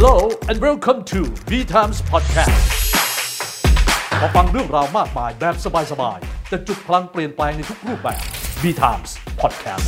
Hello and welcome to V Times Podcast มาฟังเรื่องราวมากมายแบบสบายๆแต่จุดพลังเปลี่ยนแปลงในทุกรูปแบบ V Times Podcast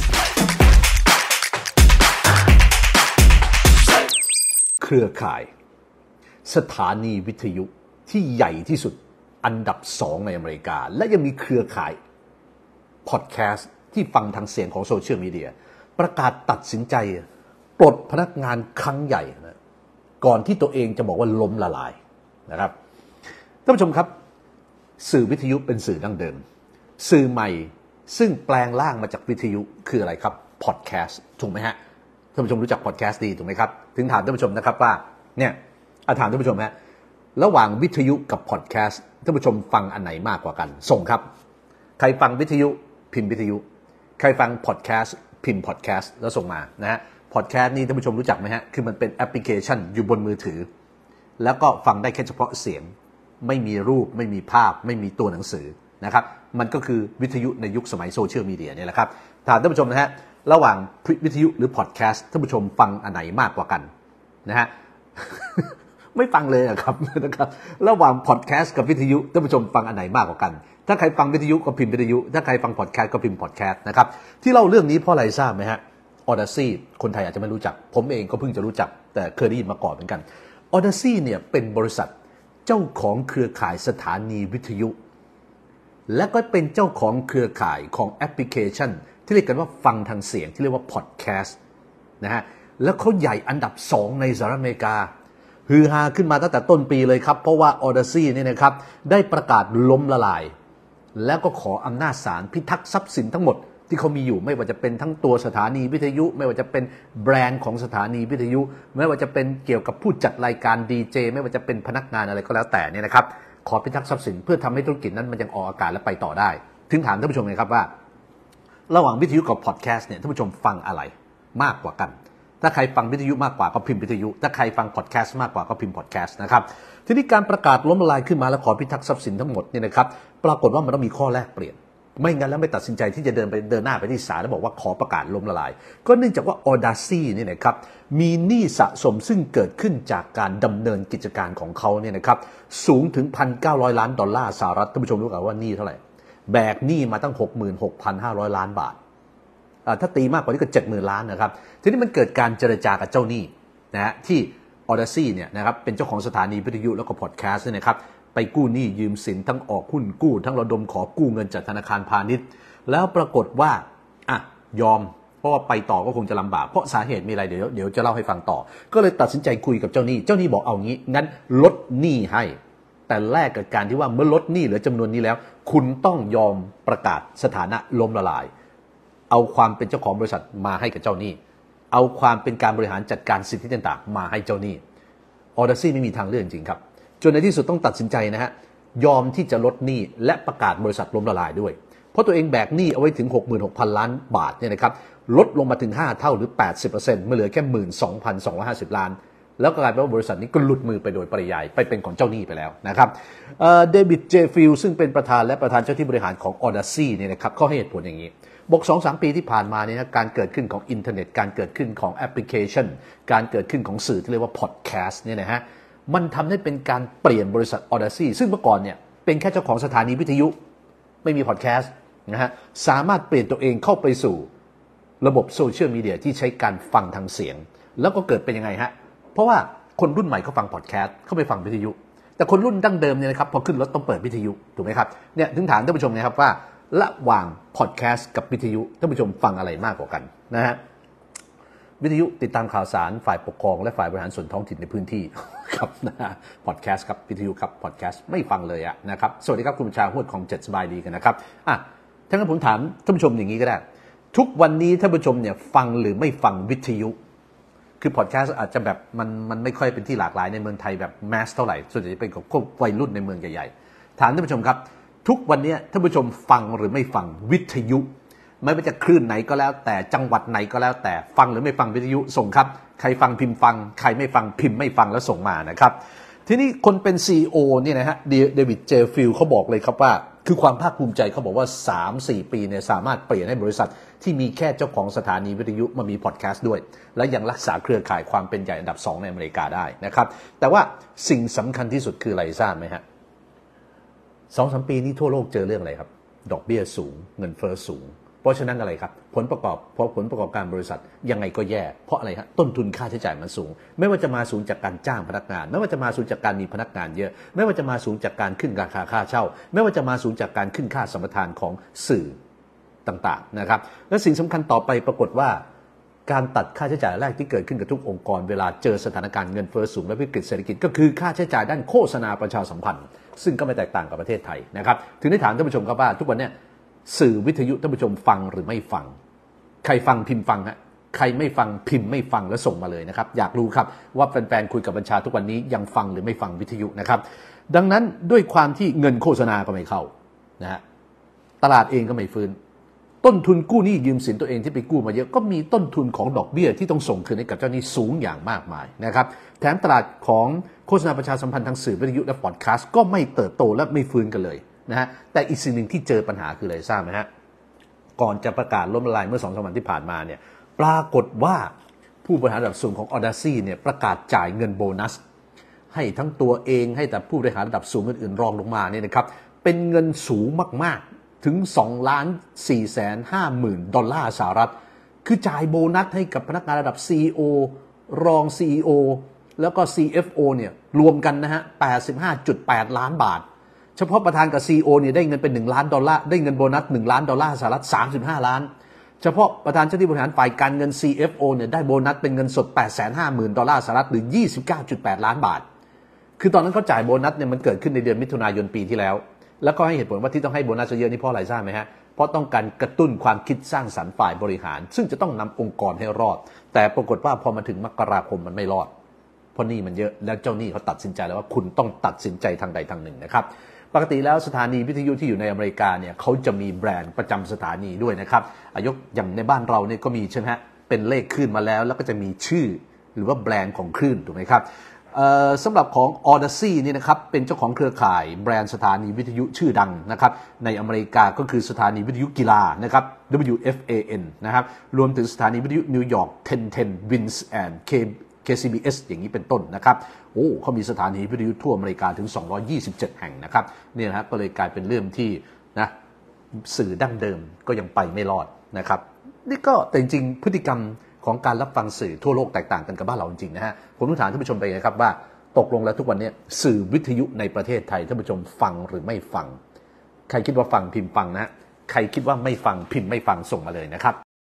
เครือข่ายสถานีวิทยุที่ใหญ่ที่สุดอันดับ2ในอเมริกาและยังมีเครือข่ายพอดแคสต์ที่ฟังทางเสียงของโซเชียลมีเดียประกาศตัดสินใจปลดพนักงานครั้งใหญ่นะก่อนที่ตัวเองจะบอกว่าล้มละลายนะครับท่านผู้ชมครับสื่อวิทยุเป็นสื่อดั้งเดิมสื่อใหม่ซึ่งแปลงร่างมาจากวิทยุคืออะไรครับพอดแคสต์ถูกไหมฮะท่านผู้ชมรู้จักพอดแคสต์ดีถูกไหมครับถึงถามท่านผู้ชมนะครับว่าเนี่ยถามท่านผู้ชมฮะระหว่างวิทยุกับพอดแคสต์ท่านผู้ชมฟังอันไหนมากกว่ากันส่งครับใครฟังวิทยุพิมพ์วิทยุใครฟังพอดแคสต์พิมพ์พอดแคสต์แล้วส่งมานะฮะพอดแคสต์นี่ท่านผู้ชมรู้จักไหมฮะคือมันเป็นแอปพลิเคชันอยู่บนมือถือแล้วก็ฟังได้แค่เฉพาะเสียงไม่มีรูปไม่มีภาพไม่มีตัวหนังสือนะครับมันก็คือวิทยุในยุคสมัยโซเชียลมีเดียนี่แหละครับถามท่านผู้ชมนะฮะระหว่างวิทยุหรือพอดแคสต์ท่านผู้ชมฟังอันไหนมากกว่ากันนะฮะ ไม่ฟังเลยนะครับนะครับระหว่างพอดแคสต์กับวิทยุท่านผู้ชมฟังอันไหนมากกว่ากันถ้าใครฟังวิทยุก็พิมพ์วิทยุถ้าใครฟังพอดแคสต์ก็พิมพ์พอดแคสต์นะครับที่เล่าเรื่องนี้เพราะอะไรทราบไหมฮะOdyssey คนไทยอาจจะไม่รู้จักผมเองก็เพิ่งจะรู้จักแต่เคยได้ยินมาก่อนเหมือนกัน Odyssey เนี่ยเป็นบริษัทเจ้าของเครือข่ายสถานีวิทยุและก็เป็นเจ้าของเครือข่ายของแอปพลิเคชันที่เรียกกันว่าฟังทางเสียงที่เรียกว่าพอดแคสต์นะฮะแล้วเขาใหญ่อันดับ2ในสหรัฐอเมริกาฮือฮาขึ้นมาตั้งแต่ต้นปีเลยครับเพราะว่า Odyssey เนี่ยนะครับได้ประกาศล้มละลายแล้วก็ขออำนาจศาลพิทักษ์ทรัพย์สินทั้งหมดที่เขามีอยู่ไม่ว่าจะเป็นทั้งตัวสถานีวิทยุไม่ว่าจะเป็นแบรนด์ของสถานีวิทยุไม่ว่าจะเป็นเกี่ยวกับผู้จัดรายการดีเจไม่ว่าจะเป็นพนักงานอะไรก็แล้วแต่เนี่ยนะครับขอพิทักษ์ทรัพย์สินเพื่อทำให้ธุรกิจนั้นมันยังออกอากาศและไปต่อได้ถึงถามท่านผู้ชมเลยครับว่าระหว่างวิทยุกับพอดแคสต์เนี่ยท่านผู้ชมฟังอะไรมากกว่ากันถ้าใครฟังวิทยุมากกว่าก็พิมพ์วิทยุถ้าใครฟังพอดแคสต์มากกว่าก็พิมพ์พอดแคสต์นะครับทีนี้การประกาศล้มละลายขึ้นมาและขอพิทักษ์ทรัพย์สินทั้งหมดเนี่ยนะครับปรากฏว่ามันต้องมีข้อแลกเปลี่ยนไม่งั้นแล้วไม่ตัดสินใจที่จะเดินหน้าไปที่ศาลแล้วบอกว่าขอประกาศล้มละลายก็เนื่องจากว่า Odyssey เนี่ยนะครับมีหนี้สะสมซึ่งเกิดขึ้นจากการดำเนินกิจการของเขาเนี่ยนะครับสูงถึง $1,900 ล้านสหรัฐท่านผู้ชมรู้กันว่าหนี้เท่าไหร่แบกหนี้มาตั้ง 66,500 ล้านบาทถ้าตีมากกว่านี้ก็ 70,000 ล้านนะครับทีนี้มันเกิดการเจรจากับเจ้าหนี้นะฮะที่ Odyssey เนี่ยนะครับเป็นเจ้าของสถานีวิทยุแล้วก็พอดแคสต์เนี่ยนะครับไปกู้หนี้ยืมสินทั้งออกหุ้นกู้ทั้งระดมขอกู้เงินจากธนาคารพาณิชย์แล้วปรากฏว่ายอมเพราะว่าไปต่อก็คงจะลำบากเพราะสาเหตุมีอะไรเดี๋ยวจะเล่าให้ฟังต่อก็เลยตัดสินใจคุยกับเจ้าหนี้บอกเอางี้งั้นลดหนี้ให้แต่แลกกับการที่ว่าเมื่อลดหนี้เหลือจำนวนนี้แล้วคุณต้องยอมประกาศสถานะล้มละลายเอาความเป็นเจ้าของบริษัทมาให้กับเจ้าหนี้เอาความเป็นการบริหารจัดการสิทธิต่างๆมาให้เจ้าหนี้ Odyssey ไม่มีทางเลือกจริงๆครับจนในที่สุดต้องตัดสินใจนะฮะยอมที่จะลดหนี้และประกาศบริษัทล้มละลายด้วยเพราะตัวเองแบกหนี้เอาไว้ถึง 66,000 ล้านบาทเนี่ยนะครับลดลงมาถึง5เท่าหรือ 80% เมื่อเหลือแค่ 12,250 ล้านแล้วก็กลายเป็นว่าบริษัทนี้ก็หลุดมือไปโดยปริยายไปเป็นของเจ้าหนี้ไปแล้วนะครับเดวิดเจฟิลซึ่งเป็นประธานและประธานเจ้าที่บริหารของ Odyssey เนี่ยนะครับเขาให้เหตุผลอย่างนี้บอก 2-3 ปีที่ผ่านมาเนี่ยนะการเกิดขึ้นของอินเทอร์เน็ตการเกิดขึ้นของแอปพลิเคชันการเกิดขึ้นของสื่อที่เรียกว่าพอดแคสต์เนี่ยนะฮะมันทำให้เป็นการเปลี่ยนบริษัท Odyssey ซึ่งเมื่อก่อนเนี่ยเป็นแค่เจ้าของสถานีวิทยุไม่มีพอดแคสต์นะฮะสามารถเปลี่ยนตัวเองเข้าไปสู่ระบบโซเชียลมีเดียที่ใช้การฟังทางเสียงแล้วก็เกิดเป็นยังไงฮะเพราะว่าคนรุ่นใหม่เขาฟังพอดแคสต์เขาไปฟังวิทยุแต่คนรุ่นดั้งเดิมเนี่ยนะครับพอขึ้นรถต้องเปิดวิทยุถูกไหมครับเนี่ยถึงถามท่านผู้ชมนะครับว่าระหว่างพอดแคสต์กับวิทยุท่านผู้ชมฟังอะไรมากกว่ากันนะฮะวิทยุติดตามข่าวสารฝ่ายปกครองและฝ่ายบริหารส่วนท้องถิ่นในพื้นที่ครับนะพอดแคสต์ครับวิทยุครับพอดแคสต์ไม่ฟังเลยนะครับสวัสดีครับคุณชาหวดของ7สบายดีกันนะครับถ้างั้นผมถามท่านผู้ชมอย่างนี้ก็ได้ทุกวันนี้ท่านผู้ชมเนี่ยฟังหรือไม่ฟังวิทยุคือพอดแคสต์อาจจะแบบมันไม่ค่อยเป็นที่หลากหลายในเมืองไทยแบบแมสเท่าไหร่ส่วนใหญ่จะเป็นกับพวกวัยรุ่นในเมืองใหญ่ๆถามท่านผู้ชมครับทุกวันนี้ท่านผู้ชมฟังหรือไม่ฟังวิทยุไม่ว่าจะคลื่นไหนก็แล้วแต่จังหวัดไหนก็แล้วแต่ฟังหรือไม่ฟังวิทยุส่งครับใครฟังพิมพ์ฟังใครไม่ฟังพิมพ์ไม่ฟังแล้วส่งมานะครับทีนี้คนเป็น CEO เนี่ยนะฮะเดวิดเจฟิลเขาบอกเลยครับว่าคือความภาคภูมิใจเขาบอกว่า 3-4 ปีเนี่ยสามารถเปลี่ยนให้บริษัทที่มีแค่เจ้าของสถานีวิทยุมามีพอดแคสต์ด้วยและยังรักษาเครือข่ายความเป็นใหญ่อันดับ2ในอเมริกาได้นะครับแต่ว่าสิ่งสำคัญที่สุดคืออะไรทราบไหมฮะ 2-3 ปีนี้ทั่วโลกเจอเรื่องอะไรครับดอกเบี้ยสูงเงินเฟ้อสูงเพราะฉะนั้นอะไรครับผลประกอบการบริษัทยังไงก็แย่เพราะอะไรฮะต้นทุนค่าใช้จ่ายมันสูงไม่ว่าจะมาสูงจากการจ้างพนักงานไม่ว่าจะมาสูงจากการมีพนักงานเยอะไม่ว่าจะมาสูงจากการขึ้นราคาค่าเช่าไม่ว่าจะมาสูงจากการขึ้นค่าสัมปทานของสื่อต่างๆนะครับและสิ่งสำคัญต่อไปปรากฏว่าการตัดค่าใช้จ่ายแรกที่เกิดขึ้นกับทุกองค์กรเวลาเจอสถานการณ์เงินเฟ้อสูงและวิกฤตเศรษฐกิจก็คือค่าใช้จ่ายด้านโฆษณาประชาสัมพันธ์ซึ่งก็ไม่แตกต่างกับประเทศไทยนะครับถึงได้ถามท่านผู้ชมครับว่าทุกวันนี้สื่อวิทยุท่านผู้ชมฟังหรือไม่ฟังใครฟังพิมพ์ฟังฮะใครไม่ฟังพิมพ์ไม่ฟังแล้วส่งมาเลยนะครับอยากรู้ครับว่าแฟนๆคุยกับบัญชาทุกวันนี้ยังฟังหรือไม่ฟังวิทยุนะครับดังนั้นด้วยความที่เงินโฆษณาก็ไม่เข้านะฮะตลาดเองก็ไม่ฟื้นต้นทุนกู้หนี้ยืมสินตัวเองที่ไปกู้มาเยอะก็มีต้นทุนของดอกเบี้ยที่ต้องส่งคืนให้กับเจ้าหนี้สูงอย่างมากมายนะครับแถมตลาดของโฆษณาประชาสัมพันธ์ทางสื่อวิทยุและพอดแคสต์ก็ไม่เติบโตและไม่ฟื้นกันเลยนะฮะแต่อีกสิ่งหนึ่งที่เจอปัญหาคืออะไรทราบไหมฮะก่อนจะประกาศล้มละลายเมื่อ 2-3 วันที่ผ่านมาเนี่ยปรากฏว่าผู้บริหารระดับสูงของ Audacy เนี่ยประกาศจ่ายเงินโบนัสให้ทั้งตัวเองให้แต่ผู้บริหารระดับสูงอื่นๆรองลงมาเนี่ยนะครับเป็นเงินสูงมากๆถึง $2,450,000 สหรัฐคือจ่ายโบนัสให้กับพนักงานระดับ CEO รอง CEO แล้วก็ CFO เนี่ยรวมกันนะฮะ 85.8 ล้านบาทเฉพาะประธานกับ CEO เนี่ยได้เงินเป็น$1 ล้านได้เงินโบนัส$1 ล้านสหรัฐ35 ล้านเฉพาะประธานเจ้าหน้าที่บริหารฝ่ายการเงิน CFO เนี่ยได้โบนัสเป็นเงินสด$850,000 สหรัฐหรือ29.8 ล้านบาทคือตอนนั้นเขาจ่ายโบนัสเนี่ยมันเกิดขึ้นในเดือนมิถุนายนปีที่แล้วแล้วก็ให้เหตุผลว่าที่ต้องให้โบนัสเยอะนี่เพราะอะไรทราบไหมฮะเพราะต้องการกระตุ้นความคิดสร้างสรรค์ฝ่ายบริหารซึ่งจะต้องนำองค์กรให้รอดแต่ปรากฏว่าพอมาถึงมกราคมมันไม่รอดเพราะหนี้มันเยอะแล้วเจ้าหนี้เขาตัดสินใจแล้วว่าคุณต้องตัดสินใจทางใดทางหนึ่งนะครับปกติแล้วสถานีวิทยุที่อยู่ในอเมริกาเนี่ยเขาจะมีแบรนด์ประจำสถานีด้วยนะครับยกอย่างในบ้านเราเนี่ยก็มีใช่ไหมฮะเป็นเลขคลื่นมาแล้วก็จะมีชื่อหรือว่าแบรนด์ของคลื่นถูกไหมครับสำหรับของ Audacy นี่นะครับเป็นเจ้าของเครือข่ายแบรนด์สถานีวิทยุชื่อดังนะครับในอเมริกาก็คือสถานีวิทยุกีฬานะครับ WFAN นะครับรวมถึงสถานีวิทยุนิวยอร์ก1010 Winds and KCBS อย่างนี้เป็นต้นนะครับโอ้เขามีสถานีวิทยุทั่วอเมริกาถึง227แห่งนะครับเนี่ยนะก็เลยกลายเป็นเรื่องที่นะสื่อดั้งเดิมก็ยังไปไม่รอดนะครับนี่ก็แต่จริงพฤติกรรมของการรับฟังสื่อทั่วโลกแตกต่างกันกับบ้านเราจริงๆนะฮะผมต้องถามท่านผู้ชมไปนะครับว่าตกลงแล้วทุกวันนี้สื่อวิทยุในประเทศไทยท่านผู้ชมฟังหรือไม่ฟังใครคิดว่าฟังพิมพ์ฟังนะใครคิดว่าไม่ฟังพิมพ์ไม่ฟังส่งมาเลยนะครับ